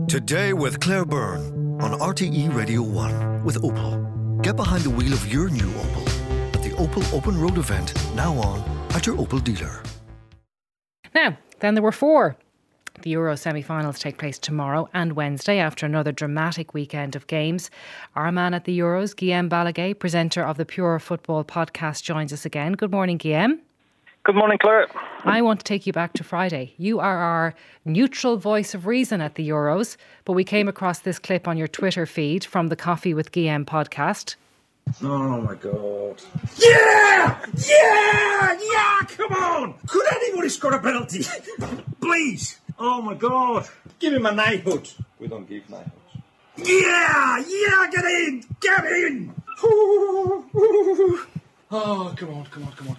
Today with Claire Byrne on RTE Radio 1 with Opel. Get behind the wheel of your new Opel at the Opel Open Road event, now on at your Opel dealer. Now, then there were four. The Euro semi-finals take place tomorrow and Wednesday after another dramatic weekend of games. Our man at the Euros, Guillaume Balaguer, presenter of the Pure Football podcast, joins us again. Good morning, Guillaume. Good morning, Claire. I want to take you back to Friday. You are our neutral voice of reason at the Euros, but we came across this clip on your Twitter feed from the Coffee with Guillaume podcast. Oh my God. Yeah! Come on! Could anybody score a penalty? Please! Oh my God. Give him a knighthood. We don't give knighthoods. Yeah! Get in! Oh, come on.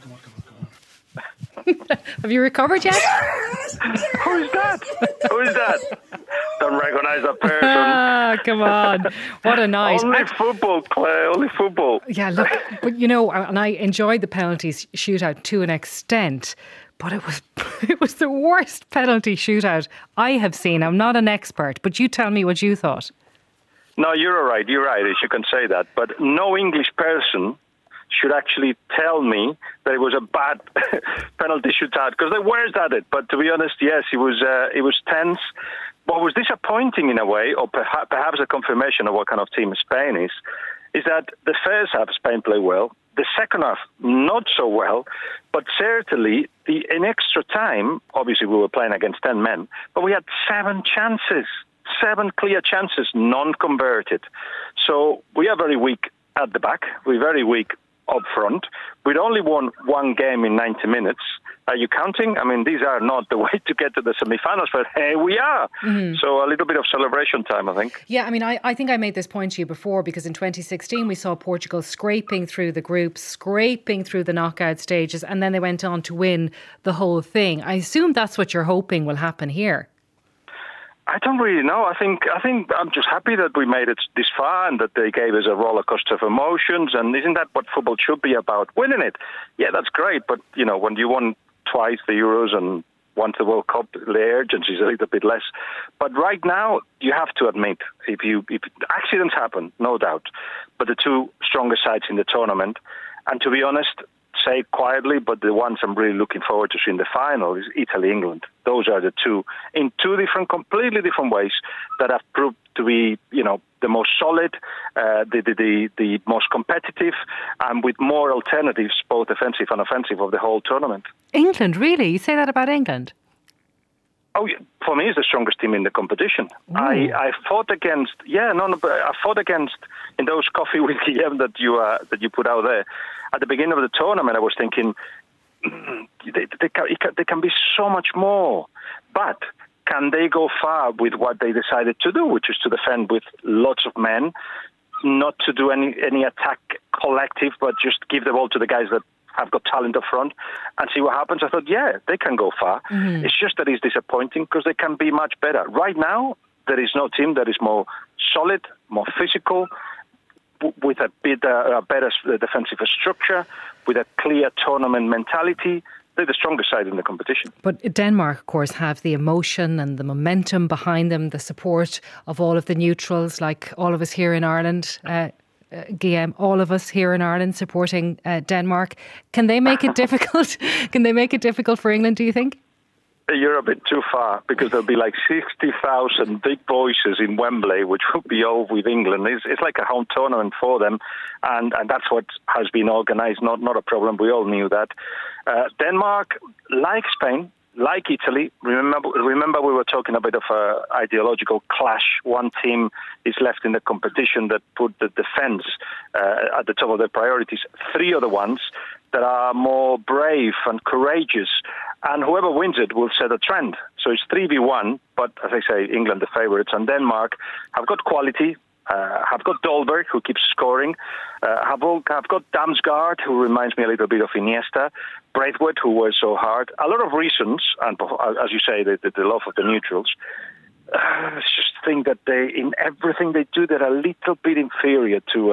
Have you recovered yet? Yes! Who's that? Don't recognise that person. Ah, come on. What a night. Only football, Claire, only football. Yeah, look, but you know, and I enjoyed the penalties shootout to an extent, but it was the worst penalty shootout I have seen. I'm not an expert, but you tell me what you thought. No, you're right, you can say that. But no English person should actually tell me that it was a bad penalty shootout, because they weren't at it. But to be honest, yes, it was tense. What was disappointing in a way, or perhaps a confirmation of what kind of team Spain is that the first half Spain played well, the second half not so well, but certainly in extra time, obviously we were playing against 10 men, but we had 7 clear chances, non-converted. So we are very weak at the back, we're very weak up front. We'd only won one game in 90 minutes. Are you counting? I mean, these are not the way to get to the semi-finals, but here we are. Mm-hmm. So a little bit of celebration time, I think. Yeah, I mean, I think I made this point to you before, because in 2016 we saw Portugal scraping through the groups, scraping through the knockout stages, and then they went on to win the whole thing. I assume that's what you're hoping will happen here. I don't really know. I think I'm just happy that we made it this far and that they gave us a roller coaster of emotions. And isn't that what football should be about? Winning it, yeah, that's great. But you know, when you won twice the Euros and once the World Cup, the urgency is a little bit less. But right now, you have to admit, if accidents happen, no doubt, but the two strongest sides in the tournament, and to be honest, say quietly, but the ones I'm really looking forward to seeing the final is Italy, England. Those are the two, in two completely different ways, that have proved to be, you know, the most solid, the most competitive, and with more alternatives, both offensive and offensive, of the whole tournament. England, really? You say that about England? Oh, yeah. For me, it's the strongest team in the competition. I fought against, I fought against in those Coffee with Guillaume that you put out there. At the beginning of the tournament, I was thinking they can be so much more, but can they go far with what they decided to do, which is to defend with lots of men, not to do any attack collective, but just give the ball to the guys that have got talent up front and see what happens. I thought, yeah, they can go far. Mm-hmm. It's just that it's disappointing because they can be much better. Right now, there is no team that is more solid, more physical, with a better defensive structure, with a clear tournament mentality. They're the strongest side in the competition. But Denmark, of course, have the emotion and the momentum behind them, the support of all of the neutrals, like all of us here in Ireland. Guillaume, all of us here in Ireland supporting Denmark. Can they make it difficult? Can they make it difficult for England, do you think? You're a bit too far, because there'll be like 60,000 big voices in Wembley, which will be all with England. It's like a home tournament for them, and that's what has been organised. Not a problem. We all knew that. Denmark, like Spain, like Italy, remember we were talking a bit of an ideological clash. One team is left in the competition that put the defence at the top of their priorities. 3 other ones that are more brave and courageous, and whoever wins it will set a trend. So it's 3v1, but as I say, England the favourites, and Denmark have got quality, have got Dolberg, who keeps scoring, have got Damsgaard, who reminds me a little bit of Iniesta, Braithwaite, who was so hard. A lot of reasons, and as you say, the love of the neutrals. I just think that in everything they do, they're a little bit inferior to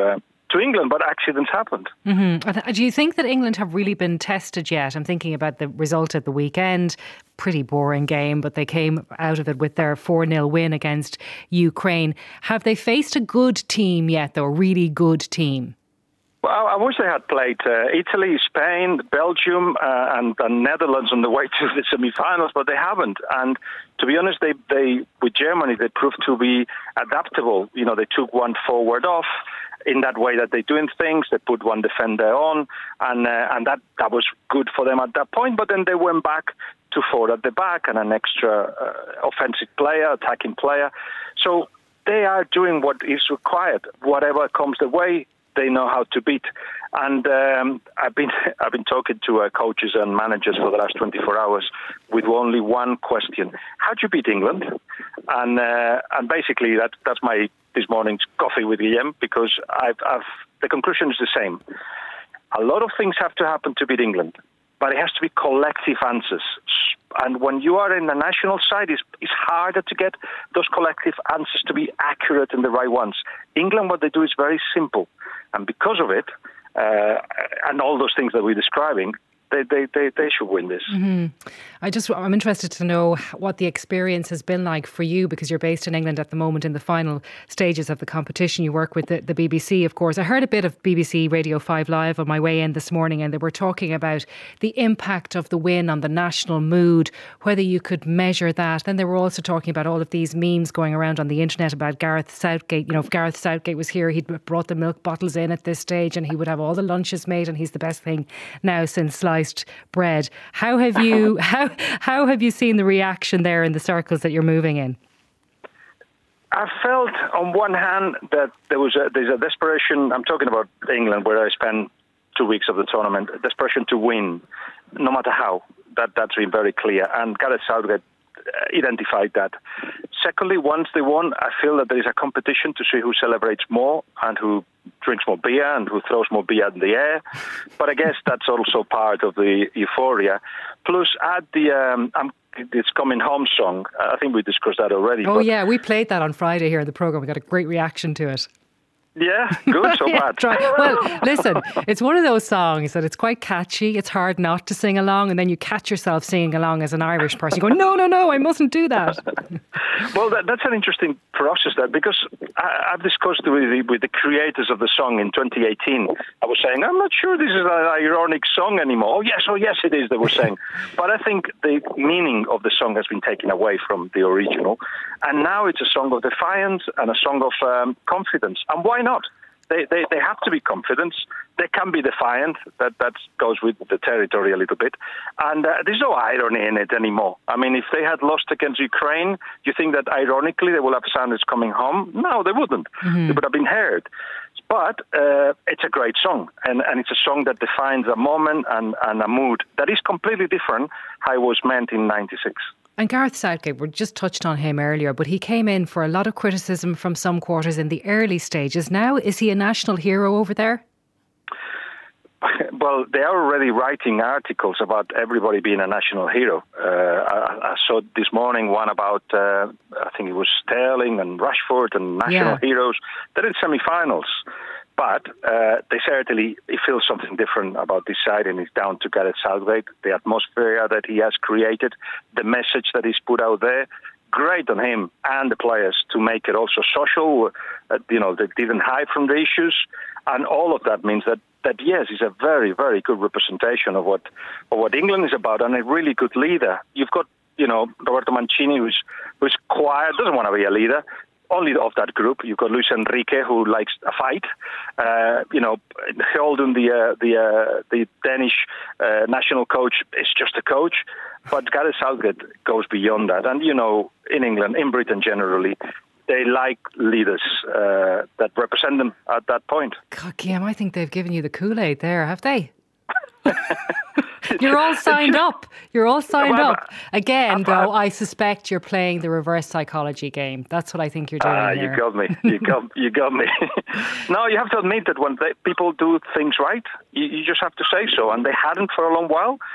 to England, but accidents happened. Mm-hmm. Do you think that England have really been tested yet? I'm thinking about the result at the weekend. Pretty boring game, but they came out of it with their 4-0 win against Ukraine. Have they faced a good team yet, though? A really good team? Well, I wish they had played Italy, Spain, Belgium, and the Netherlands on the way to the semi-finals, but they haven't. And to be honest, they with Germany, they proved to be adaptable. You know, they took one forward off in that way that they're doing things. They put one defender on, and that was good for them at that point. But then they went back to 4 at the back and an extra offensive player, attacking player. So they are doing what is required. Whatever comes their way, they know how to beat. And I've been talking to coaches and managers for the last 24 hours with only one question: how do you beat England? And basically that's my this morning's coffee with Guillem, because the conclusion is the same. A lot of things have to happen to beat England, but it has to be collective answers. And when you are in the national side, it's harder to get those collective answers to be accurate and the right ones. England, what they do is very simple. And because of it, and all those things that we're describing, they should win this. Mm-hmm. I'm interested to know what the experience has been like for you, because you're based in England at the moment in the final stages of the competition. You work with the BBC, of course. I heard a bit of BBC Radio 5 Live on my way in this morning, and they were talking about the impact of the win on the national mood, whether you could measure that. Then they were also talking about all of these memes going around on the internet about Gareth Southgate. You know, if Gareth Southgate was here, he'd brought the milk bottles in at this stage and he would have all the lunches made, and he's the best thing now since sliced bread. How have you seen the reaction there in the circles that you're moving in? I felt on one hand that there's a desperation. I'm talking about England, where I spent 2 weeks of the tournament. A desperation to win, no matter how. That's been very clear. And Gareth Southgate identified that. Secondly, once they won, I feel that there is a competition to see who celebrates more and who drinks more beer and who throws more beer in the air. But I guess that's also part of the euphoria. Plus, add the It's Coming Home song. I think we discussed that already. Oh, yeah, we played that on Friday here in the programme. We got a great reaction to it. Yeah, good, so bad. Well, listen, it's one of those songs that it's quite catchy. It's hard not to sing along, and then you catch yourself singing along as an Irish person. You go, no, I mustn't do that. Well, that's an interesting process, that, because I've discussed with the creators of the song in 2018. I was saying, I'm not sure this is an ironic song anymore. Oh yes, it is, they were saying. But I think the meaning of the song has been taken away from the original. And now it's a song of defiance and a song of confidence. And why not? They have to be confident. They can be defiant. That goes with the territory a little bit. And there's no irony in it anymore. I mean, if they had lost against Ukraine, do you think that ironically they would have sounded It's Coming Home? No, they wouldn't. Mm-hmm. They would have been heard. But it's a great song. And it's a song that defines a moment and a mood that is completely different how it was meant in 96. And Gareth Southgate, we just touched on him earlier, but he came in for a lot of criticism from some quarters in the early stages. Now, is he a national hero over there? Well, they are already writing articles about everybody being a national hero. I saw this morning one about, I think it was Sterling and Rashford and national heroes. They're in semi-finals. But they certainly feel something different about this side, and it's down to Gareth Southgate, the atmosphere that he has created, the message that he's put out there. Great on him and the players to make it also social. They didn't hide from the issues, and all of that means that yes, he's a very, very good representation of what England is about, and a really good leader. You've got Roberto Mancini, who's quiet, doesn't want to be a leader. Only of that group, you've got Luis Enrique, who likes a fight. Holden, the Danish national coach, is just a coach. But Gareth Southgate goes beyond that. And, in England, in Britain generally, they like leaders that represent them at that point. God, Guillem, I think they've given you the Kool-Aid there, have they? You're all signed up. Again, though, I suspect you're playing the reverse psychology game. That's what I think you're doing here. You got me. You got me. No, you have to admit that when people do things right, you just have to say so. And they hadn't for a long while.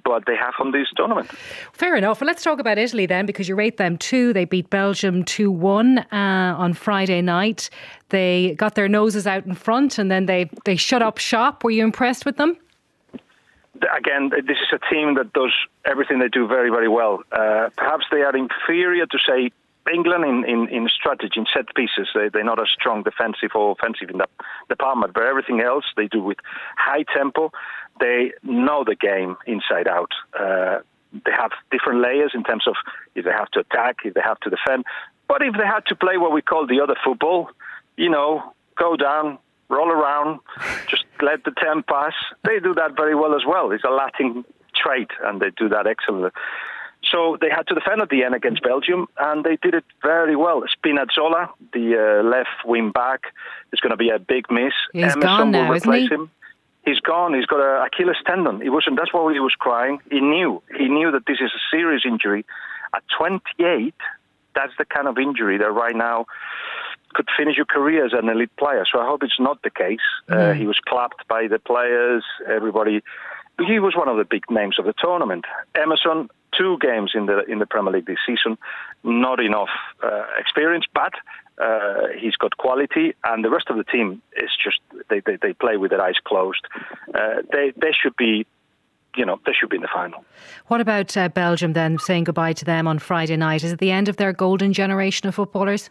but they have on this tournament. Fair enough. Well, let's talk about Italy then, because you rate them 2. They beat Belgium 2-1 on Friday night. They got their noses out in front and then they shut up shop. Were you impressed with them? Again, this is a team that does everything they do very, very well. Perhaps they are inferior to, say, England in strategy, in set pieces. They're not as strong defensive or offensive in that department, but everything else they do with high tempo. They know the game inside out. They have different layers in terms of if they have to attack, if they have to defend. But if they had to play what we call the other football, go down, roll around, just let the time pass. They do that very well as well. It's a Latin trait, and they do that excellently. So they had to defend at the end against Belgium, and they did it very well. Spinazzola, the left wing back, is going to be a big miss. He's Emerson gone now, will replace isn't he? him. He's gone. He's got an Achilles tendon. That's why he was crying. He knew that this is a serious injury. At 28, that's the kind of injury that right now could finish your career as an elite player. So I hope it's not the case. He was clapped by the players, everybody. He was one of the big names of the tournament. Emerson, 2 games in the Premier League this season, not enough experience, but he's got quality, and the rest of the team is just they play with their eyes closed. They should be. They should be in the final. What about Belgium then, saying goodbye to them on Friday night? Is it the end of their golden generation of footballers?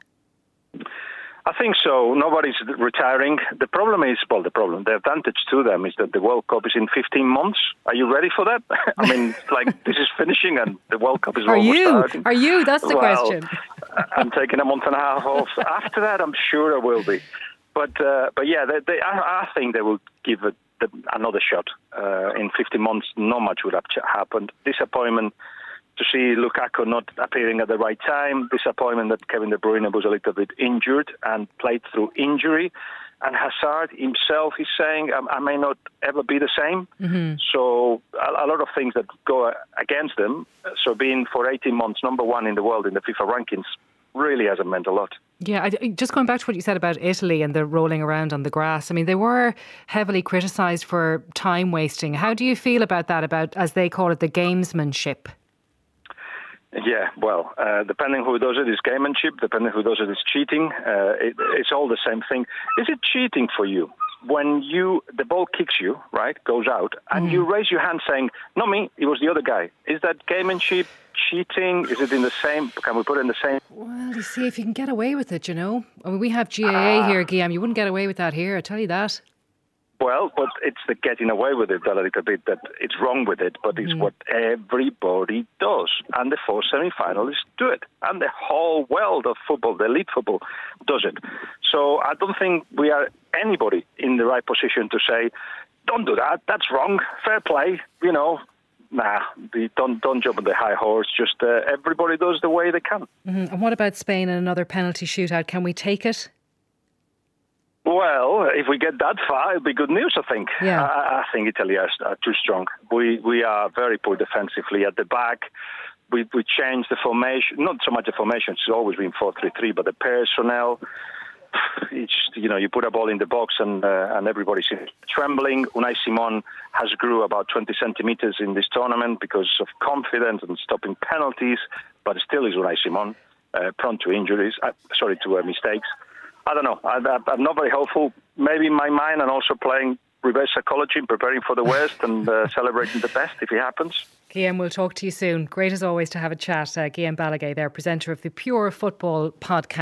I think so. Nobody's retiring. The advantage to them is that the World Cup is in 15 months. Are you ready for that? I mean, this is finishing and the World Cup is almost starting. Are you? That's the question. I'm taking a month and a half off. After that, I'm sure I will be. But yeah, I think they will give it another shot. In 15 months, not much would have happened. Disappointment to see Lukaku not appearing at the right time. Disappointment that Kevin De Bruyne was a little bit injured and played through injury. And Hazard himself is saying, I may not ever be the same. Mm-hmm. So a lot of things that go against them. So being for 18 months number 1 in the world in the FIFA rankings really hasn't meant a lot. Yeah, just going back to what you said about Italy and the rolling around on the grass. I mean, they were heavily criticised for time wasting. How do you feel about that, about, as they call it, the gamesmanship? Yeah, well, depending who does it is gamemanship, depending who does it is cheating. It's all the same thing. Is it cheating for you when the ball kicks you, right, goes out, and you raise your hand saying, not me, it was the other guy? Is that gamemanship, cheating? Is it in the same, can we put it in the same? Well, you see, if you can get away with it, I mean, we have GAA here, Guillaume. You wouldn't get away with that here, I tell you that. Well, but it's the getting away with it a little bit that it's wrong with it, but it's what everybody does. And the 4 semi-finalists do it. And the whole world of football, the elite football, does it. So I don't think we are anybody in the right position to say, don't do that, that's wrong, fair play, don't jump on the high horse, just everybody does the way they can. Mm-hmm. And what about Spain and another penalty shootout? Can we take it? Well, if we get that far, it'll be good news, I think. Yeah. I think Italy are too strong. We are very poor defensively at the back. We changed the formation, not so much the formation, it's always been 4-3-3, but the personnel. It's, you put a ball in the box and everybody's trembling. Unai Simon has grew about 20 centimetres in this tournament because of confidence and stopping penalties, but still is Unai Simon, prone to injuries, to mistakes. I don't know. I'm not very hopeful. Maybe in my mind, and also playing reverse psychology, preparing for the worst and celebrating the best if it happens. Guillaume, we'll talk to you soon. Great as always to have a chat. Guillaume Balagué there, presenter of the Pure Football podcast.